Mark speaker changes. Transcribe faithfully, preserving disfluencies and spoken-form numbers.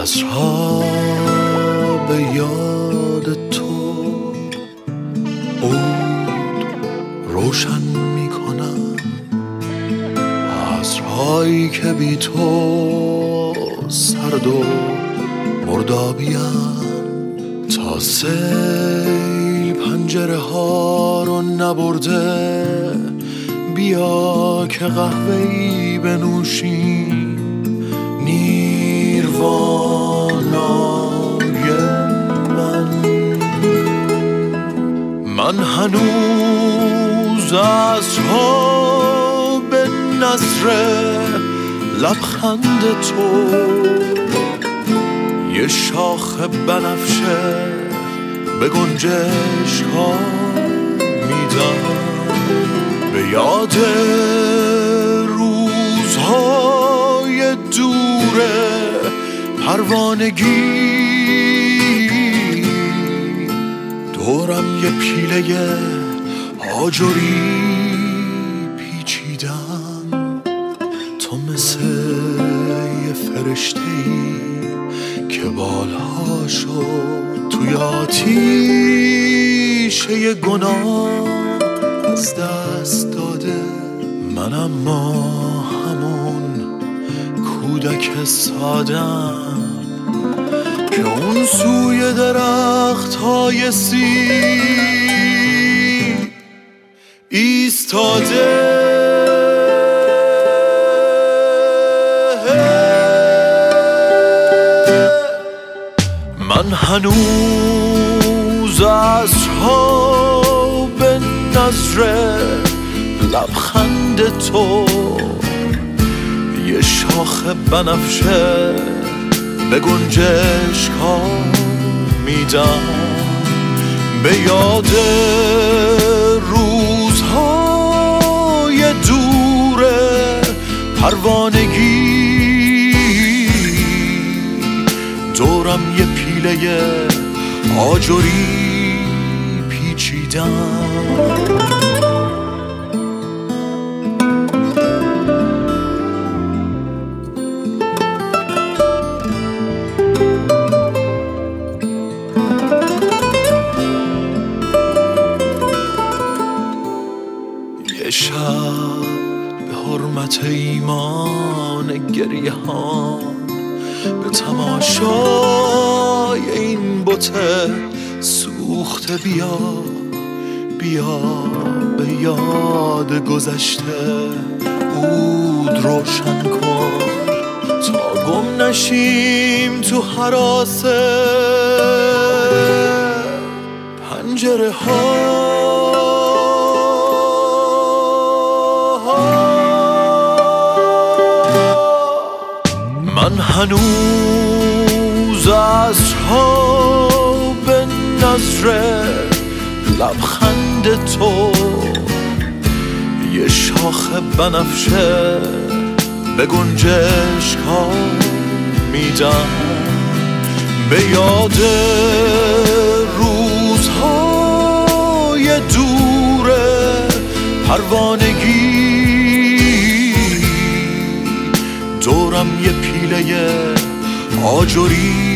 Speaker 1: عصرها به یاد تو عود روشن میکنم، عصرهایی که بی تو سرد و مردابیم. تا سیل پنجره ها رو نبرده، بیا که قهوه‌ای بنوشیم. نیروانای من من هنوز عصرها به نظر لبخند تو یه شاخ بنفشه به گنجشک ها میدم. به یاد روزهای دوره پروانگی، دورم یه پیله آجری پیچیدم. تو مثل یه فرشته‌ای که بالهاشو توی آتیشه گناه از دست داده. من اما همون کودک سادم که اون سوی درخت های سیب ایستاده. من هنوز عصرها به نظر لبخند تو یه شاخ بنفشه به گنجشک ها میدم. به یاد روزهای دوره پروانگی، دورم یه پیله آجری پیچیدم. یه شب به حرمت ایمان گریه ها به تماشای این بت سوخته بیا. بیا به یاد گذشته عود روشن کن تا گم نشیم تو هراس پنجره ها. من هنوز عصرها به نظر لبخند تو یه شاخ بنفشه به گنجشک ها میدم. به یاد روزهای دوره پروانگی، دورم یه پیله آجری